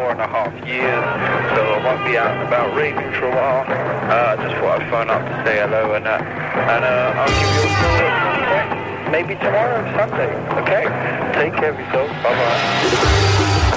4.5 years, so I won't be out and about raving for a while. Just thought I'd phone up to say hello and I'll give you a call maybe tomorrow, Sunday, okay? Take care of yourself. Bye-bye.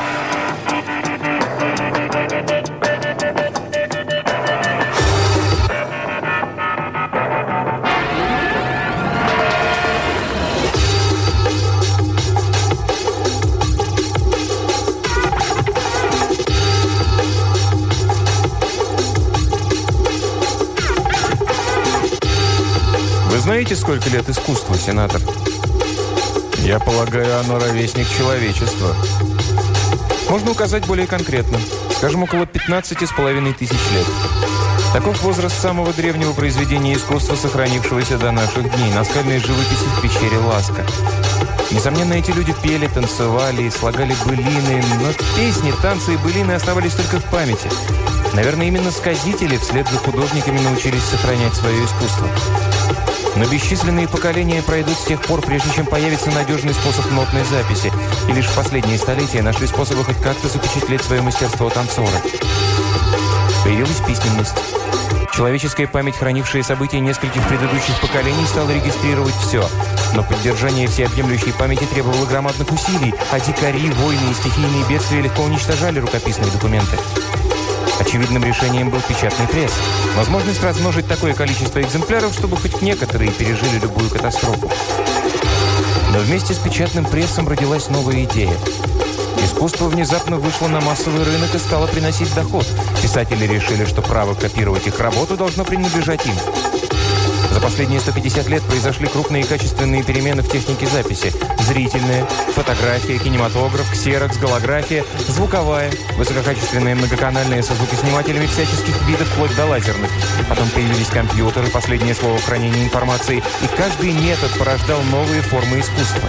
Знаете, сколько лет искусству, сенатор? Я полагаю, оно ровесник человечества. Можно указать более конкретно. Скажем, около 15,5 тысяч лет. Таков возраст самого древнего произведения искусства, сохранившегося до наших дней, наскальной живописи в пещере Ласка. Несомненно, эти люди пели, танцевали и слагали былины, но песни, танцы и былины оставались только в памяти. Наверное, именно сказители вслед за художниками научились сохранять свое искусство. Но бесчисленные поколения пройдут с тех пор, прежде чем появится надежный способ нотной записи. И лишь в последние столетия нашли способы хоть как-то запечатлеть свое мастерство танцора. Появилась письменность. Человеческая память, хранившая события нескольких предыдущих поколений, стала регистрировать все. Но поддержание всеобъемлющей памяти требовало громадных усилий, а дикари, войны и стихийные бедствия легко уничтожали рукописные документы. Очевидным решением был печатный пресс. Возможность размножить такое количество экземпляров, чтобы хоть некоторые пережили любую катастрофу. Но вместе с печатным прессом родилась новая идея. Искусство внезапно вышло на массовый рынок и стало приносить доход. Писатели решили, что право копировать их работу должно принадлежать им. За последние 150 лет произошли крупные и качественные перемены в технике записи. Зрительная, фотография, кинематограф, ксерокс, голография, звуковая, высококачественная многоканальная со звукоснимателями всяческих видов, вплоть до лазерных. Потом появились компьютеры, последнее слово в хранении информации, и каждый метод порождал новые формы искусства.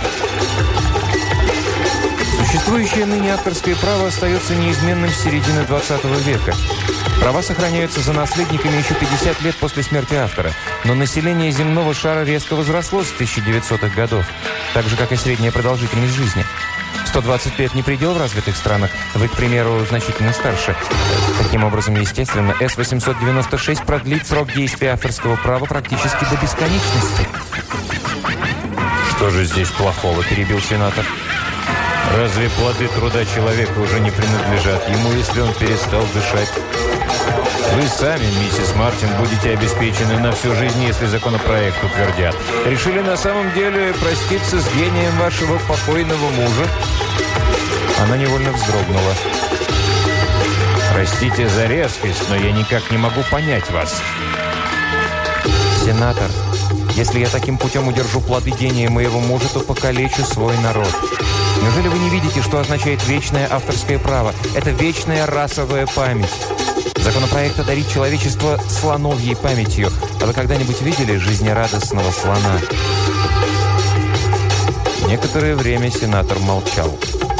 Существующее ныне авторское право остается неизменным с середины 20 века. Права сохраняются за наследниками еще 50 лет после смерти автора. Но население земного шара резко возросло с 1900-х годов. Так же, как и средняя продолжительность жизни. 120 лет не предел в развитых странах. Вы, к примеру, значительно старше. Таким образом, естественно, С-896 продлит срок действия авторского права практически до бесконечности. «Что же здесь плохого?» – перебил сенатор. «Разве плоды труда человека уже не принадлежат ему, если он перестал дышать? Вы сами, миссис Мартин, будете обеспечены на всю жизнь, если законопроект утвердят. Решили на самом деле проститься с гением вашего покойного мужа?» Она невольно вздрогнула. «Простите за резкость, но я никак не могу понять вас». «Сенатор, если я таким путем удержу плоды гения моего мужа, то покалечу свой народ. Неужели вы не видите, что означает вечное авторское право? Это вечная расовая память. Законопроект одарит человечество слоновьей памятью. А вы когда-нибудь видели жизнерадостного слона?» Некоторое время сенатор молчал.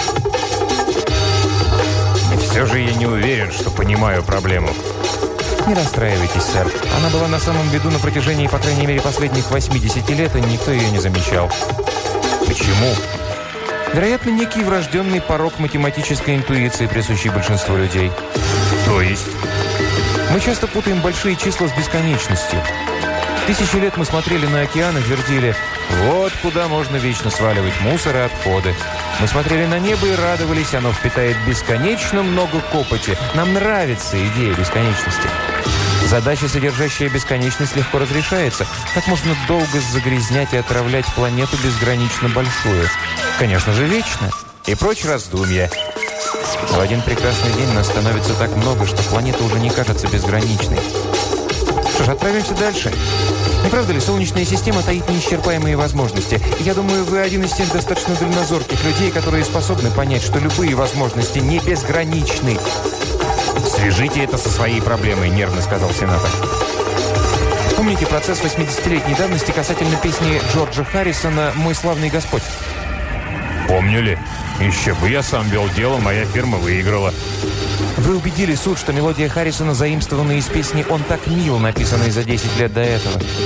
«И все же я не уверен, что понимаю проблему». «Не расстраивайтесь, сэр. Она была на самом виду на протяжении, по крайней мере, последних 80 лет, и никто ее не замечал». «Почему?» Вероятно, некий врожденный порок математической интуиции, присущий большинству людей. То есть? Мы часто путаем большие числа с бесконечностью. Тысячи лет мы смотрели на океан и твердили: вот куда можно вечно сваливать мусор и отходы. Мы смотрели на небо и радовались, оно впитает бесконечно много копоти. Нам нравится идея бесконечности. Задача, содержащая бесконечность, легко разрешается. Как можно долго загрязнять и отравлять планету безгранично большую? Конечно же, вечно. И прочь раздумья. В один прекрасный день нас становится так много, что планета уже не кажется безграничной. Что ж, отправимся дальше. Не правда ли, Солнечная система таит неисчерпаемые возможности? И я думаю, вы один из тех достаточно дальнозорких людей, которые способны понять, что любые возможности не безграничны. «Свяжите это со своей проблемой», – нервно сказал сенатор. Помните процесс 80-летней давности касательно песни Джорджа Харрисона «Мой славный Господь»? Помню ли? Еще бы, я сам вел дело, моя фирма выиграла. Вы убедили суд, что мелодия Харрисона заимствована из песни «Он так мил», написанной за 10 лет до этого.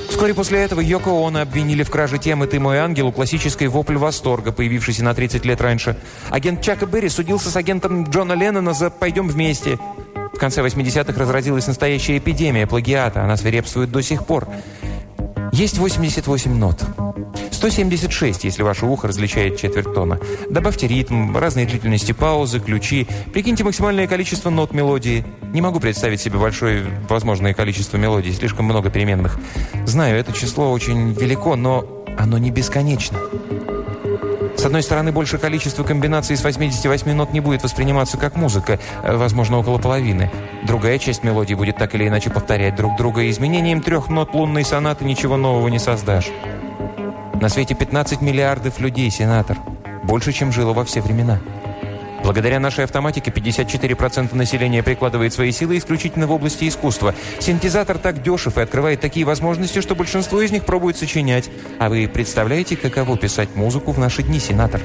Вскоре после этого Йоко Оно обвинили в краже темы «Ты мой ангел» у классической «Вопль восторга», появившейся на 30 лет раньше. Агент Чака Берри судился с агентом Джона Леннона за «Пойдем вместе». В конце 80-х разразилась настоящая эпидемия плагиата. Она свирепствует до сих пор. Есть 88 нот. 176, если ваше ухо различает четверть тона. Добавьте ритм, разные длительности паузы, ключи. Прикиньте максимальное количество нот мелодии. Не могу представить себе большое возможное количество мелодий. Слишком много переменных. Знаю, это число очень велико, но оно не бесконечно. С одной стороны, большее количество комбинаций из 88 нот не будет восприниматься как музыка, возможно, около половины. Другая часть мелодии будет так или иначе повторять друг друга, и изменением 3 нот лунной сонаты ничего нового не создашь. На свете 15 миллиардов людей, сенатор. Больше, чем жило во все времена. Благодаря нашей автоматике 54% населения прикладывает свои силы исключительно в области искусства. Синтезатор так дешев и открывает такие возможности, что большинство из них пробует сочинять. А вы представляете, каково писать музыку в наши дни, сенатор?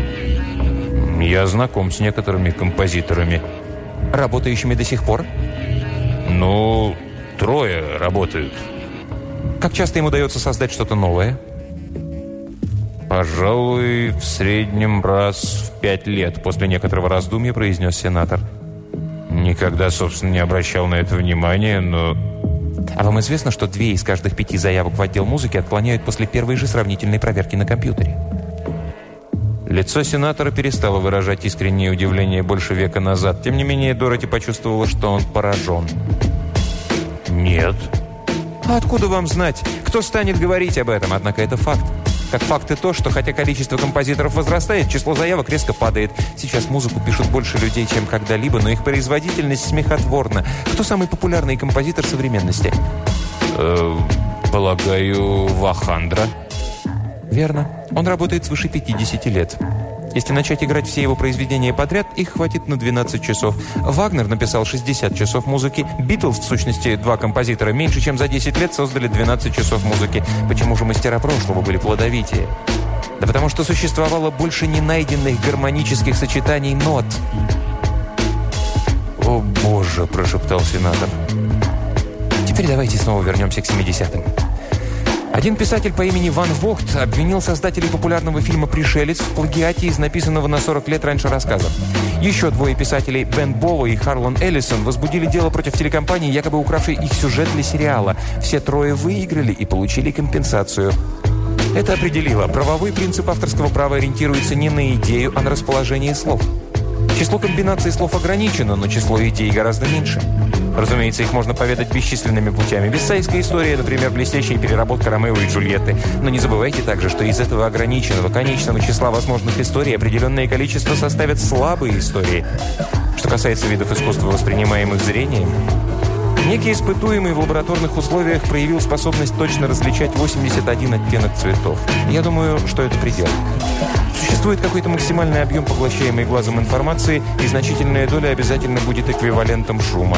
Я знаком с некоторыми композиторами. Работающими до сих пор? Ну, 3 работают. Как часто им удается создать что-то новое? Пожалуй, в среднем раз в 5 лет, после некоторого раздумья произнес сенатор. Никогда, собственно, не обращал на это внимания, но... А вам известно, что 2 из каждых 5 заявок в отдел музыки отклоняют после первой же сравнительной проверки на компьютере? Лицо сенатора перестало выражать искреннее удивление больше века назад. Тем не менее, Дороти почувствовала, что он поражен. Нет. А откуда вам знать? Кто станет говорить об этом? Однако это факт. Как факт и то, что хотя количество композиторов возрастает, число заявок резко падает. Сейчас музыку пишут больше людей, чем когда-либо, но их производительность смехотворна. Кто самый популярный композитор современности? Полагаю, Вахандра. Верно. Он работает свыше 50 лет. Если начать играть все его произведения подряд, их хватит на 12 часов. Вагнер написал 60 часов музыки. Битлз, в сущности, 2 композитора, меньше чем за 10 лет создали 12 часов музыки. Почему же мастера прошлого были плодовитее? Да потому что существовало больше ненайденных гармонических сочетаний нот. «О, Боже!» – прошептал сенатор. Теперь давайте снова вернемся к 70-м. Один писатель по имени Ван Вогт обвинил создателей популярного фильма «Пришелец» в плагиате из написанного на 40 лет раньше рассказа. Еще 2 писателей, Бен Боло и Харлан Эллисон, возбудили дело против телекомпании, якобы укравшей их сюжет для сериала. Все 3 выиграли и получили компенсацию. Это определило. Правовой принцип авторского права ориентируется не на идею, а на расположение слов. Число комбинаций слов ограничено, но число идей гораздо меньше. Разумеется, их можно поведать бесчисленными путями. Висайская история, например, блестящая переработка Ромео и Джульетты. Но не забывайте также, что из этого ограниченного конечного числа возможных историй определенное количество составят слабые истории. Что касается видов искусства, воспринимаемых зрением, некий испытуемый в лабораторных условиях проявил способность точно различать 81 оттенок цветов. Я думаю, что это предел. Существует какой-то максимальный объем поглощаемой глазом информации, и значительная доля обязательно будет эквивалентом шума.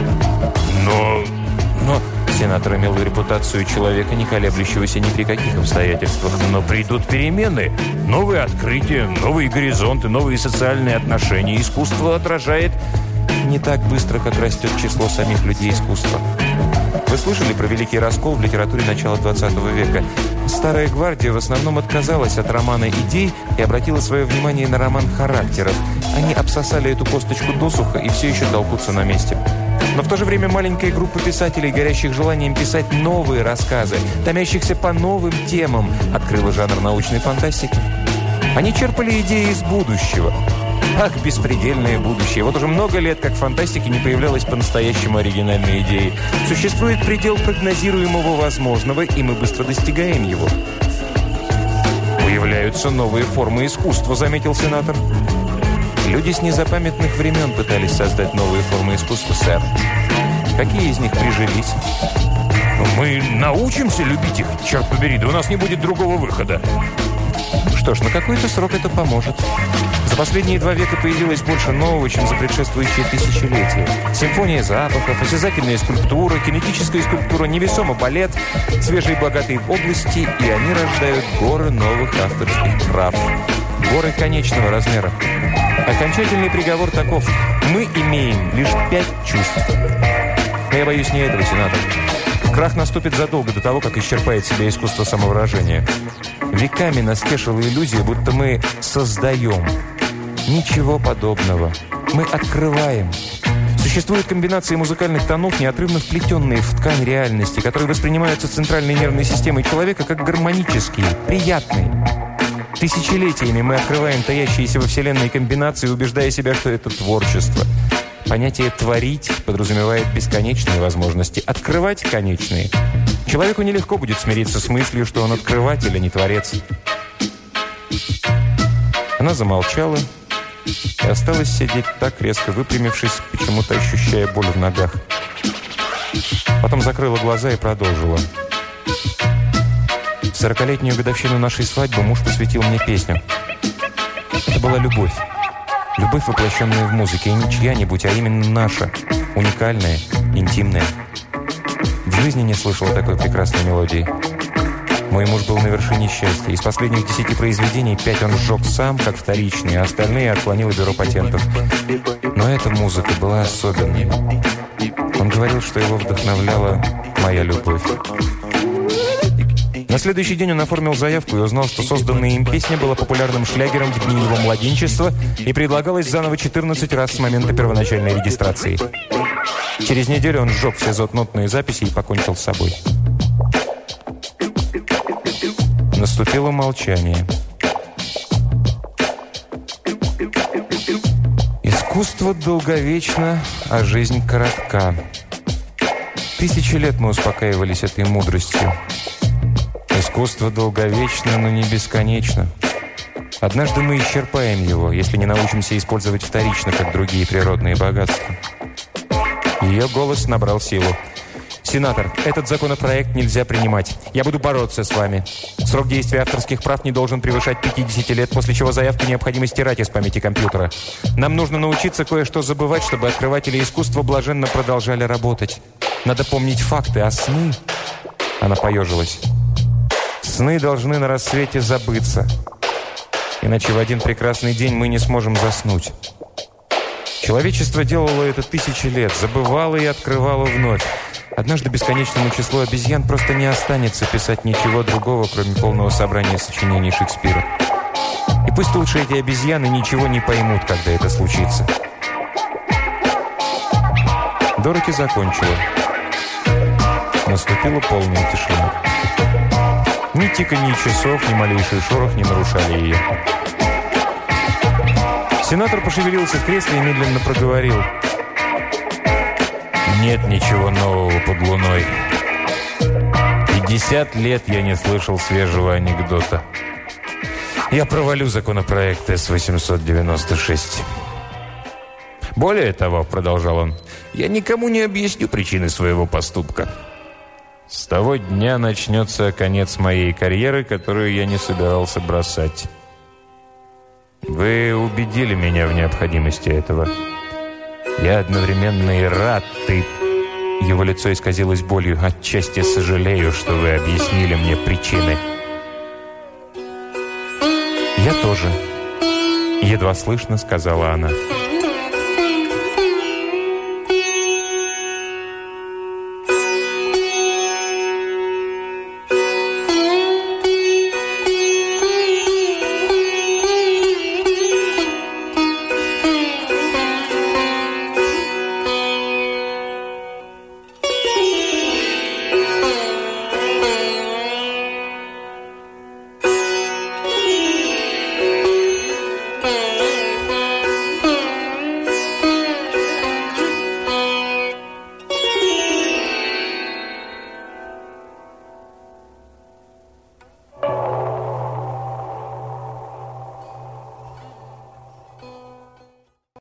Но сенатор имел репутацию человека, не колеблющегося ни при каких обстоятельствах. Но придут перемены, новые открытия, новые горизонты, новые социальные отношения. Искусство отражает не так быстро, как растет число самих людей искусства. Вы слышали про великий раскол в литературе начала 20 века? Старая гвардия в основном отказалась от романа идей и обратила свое внимание на роман характеров. Они обсосали эту косточку досуха и все еще толкутся на месте. Но в то же время маленькая группа писателей, горящих желанием писать новые рассказы, томящихся по новым темам, открыла жанр научной фантастики. Они черпали идеи из будущего. Ах, беспредельное будущее. Вот уже много лет, как в фантастике не появлялась по-настоящему оригинальной идеи. Существует предел прогнозируемого возможного, и мы быстро достигаем его. Появляются новые формы искусства, заметил сенатор. Люди с незапамятных времен пытались создать новые формы искусства, сэр. Какие из них прижились? Мы научимся любить их, черт побери, да у нас не будет другого выхода. Что ж, на какой-то срок это поможет. За последние 2 века появилось больше нового, чем за предшествующие тысячелетия. Симфония запахов, осязательная скульптура, кинетическая скульптура, невесомый балет, свежие и богатые области, и они рождают горы новых авторских прав. Горы конечного размера. Окончательный приговор таков. Мы имеем лишь 5 чувств. Но я боюсь не этого, сенатор. Крах наступит задолго до того, как исчерпает себя искусство самовыражения. Веками нас тешила иллюзия, будто мы создаем. Ничего подобного. Мы открываем. Существуют комбинации музыкальных тонов, неотрывно вплетенные в ткань реальности, которые воспринимаются центральной нервной системой человека как гармонические, приятные. Тысячелетиями мы открываем таящиеся во Вселенной комбинации, убеждая себя, что это творчество. Понятие «творить» подразумевает бесконечные возможности. Открывать – конечные. Человеку нелегко будет смириться с мыслью, что он открыватель, а не творец. Она замолчала и осталась сидеть так, резко выпрямившись, почему-то ощущая боль в ногах. Потом закрыла глаза и продолжила. В 40-летнюю годовщину нашей свадьбы муж посвятил мне песню. Это была любовь. Любовь, воплощенная в музыке, и не чья-нибудь, а именно наша. Уникальная, интимная. В жизни не слышала такой прекрасной мелодии. Мой муж был на вершине счастья. Из последних 10 произведений 5 он сжег сам, как вторичные, а остальные отклонило бюро патентов. Но эта музыка была особенной. Он говорил, что его вдохновляла моя любовь. На следующий день он оформил заявку и узнал, что созданная им песня была популярным шлягером в дни его младенчества и предлагалась заново 14 раз с момента первоначальной регистрации. Через неделю он сжег все нотные записи и покончил с собой. Наступило молчание. Искусство долговечно, а жизнь коротка. 1000 лет мы успокаивались этой мудростью. Искусство долговечно, но не бесконечно. Однажды мы исчерпаем его, если не научимся использовать вторично, как другие природные богатства. Ее голос набрал силу. «Сенатор, этот законопроект нельзя принимать. Я буду бороться с вами. Срок действия авторских прав не должен превышать 50 лет, после чего заявку необходимо стирать из памяти компьютера. Нам нужно научиться кое-что забывать, чтобы открыватели искусства блаженно продолжали работать. Надо помнить факты, а сны...» Она поежилась. «Сны должны на рассвете забыться. Иначе в один прекрасный день мы не сможем заснуть. Человечество делало это 1000 лет, забывало и открывало вновь. Однажды бесконечному числу обезьян просто не останется писать ничего другого, кроме полного собрания сочинений Шекспира. И пусть лучше эти обезьяны ничего не поймут, когда это случится». Дороти закончила. Наступила полная тишина. Ни тиканье часов, ни малейший шорох не нарушали ее. Сенатор пошевелился в кресле и медленно проговорил. «Нет ничего нового под луной. 50 лет я не слышал свежего анекдота. Я провалю законопроект С-896. Более того, — продолжал он, — я никому не объясню причины своего поступка. С того дня начнется конец моей карьеры, которую я не собирался бросать. Вы убедили меня в необходимости этого. Я одновременно и рад, и...» Его лицо исказилось болью. «Отчасти сожалею, что вы объяснили мне причины». «Я тоже», — едва слышно сказала она.